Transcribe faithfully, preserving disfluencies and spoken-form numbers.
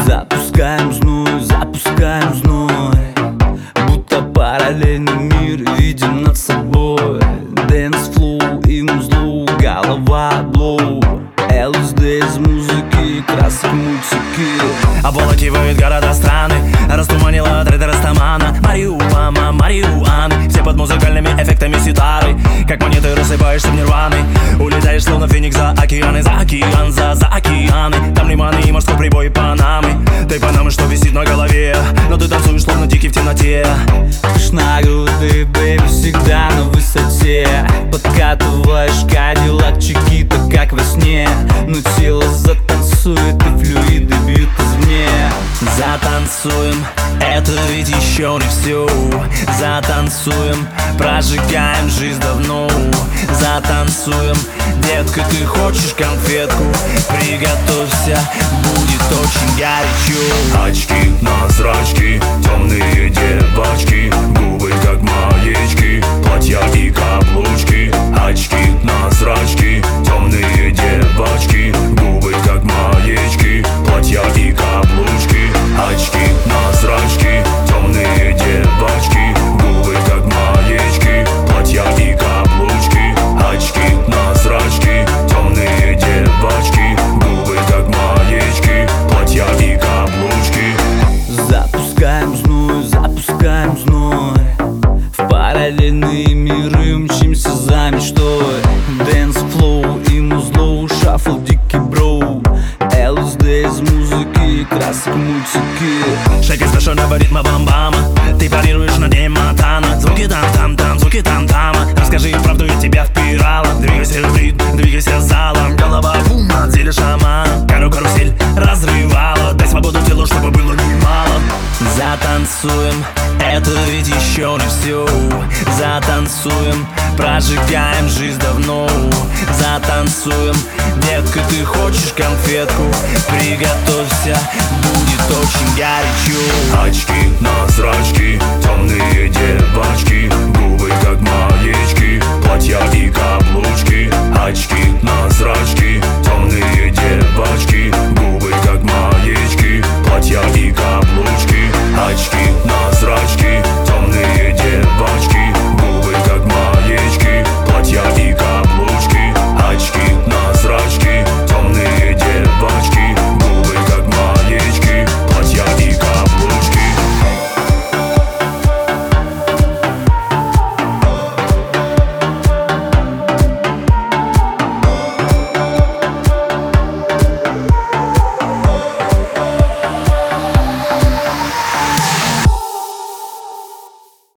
Запускаем зной, запускаем зной, будто параллельный мир видим над собой. Dance flow и музлоу, голова блоу, эл эс ди из музыки, красок мультики. Обволакивают города, страны, растуманила треды Растамана. Мариуама, Мариуаны, все под музыкальными эффектами ситары. Как монеты рассыпаешься в нирваны, улетаешь словно феникс за океаны, за океан, за, за океаны. Там лиманы и морской прибой Панамы. Ты Панамы, что висит на голове, но ты танцуешь словно дикий в темноте. Пышногрудый бэйби всегда на высоте, подкатываешь кадиллак Чикито, как во сне. Но тело затанцует и флюиды бьют извне. Затанцуем, это ведь еще не все. Затанцуем, прожигаем жизнь давно. Затанцуем, детка, ты хочешь конфетку? Приготовься, будет очень горячо. Очки на зрачки, темные девочки, губы как маечки, платья и каблучки. Очки на зрачки, темные девочки, губы как маечки, платья и каблучки. Очки на зрачки, темные девочки, губы как маечки, платья и каблучки. Очки на зрачки, темные девочки, губы как маечки, платья и каблучки. Запускаем зной, запускаем зной, в параллельные миры мчимся за мечтой. Dance flow и музлоу, шафл дикий броу, эл эс ди из музыки, красок мультики. Шейк из смешанного ритма бам-бама, ты парируешь на дне Монтана. Звуки там-там-там, звуки там-тама. Расскажи правду, я тебя впирала. Двигайся в ритм, двигайся залом. Голова бум, на теле шаман. Кару карусель разрывала. Дай свободу телу, чтобы было немало. Затанцуем, это ведь еще не все. Затанцуем, прожигаем жизнь давно. Затанцуем, детка, ты хочешь конфетку? Приготовься, будет очень горячо. Очки на зрачки, темные девочки, губы как маечки, платья и каблучки. Очки на зрачки, темные девочки, губы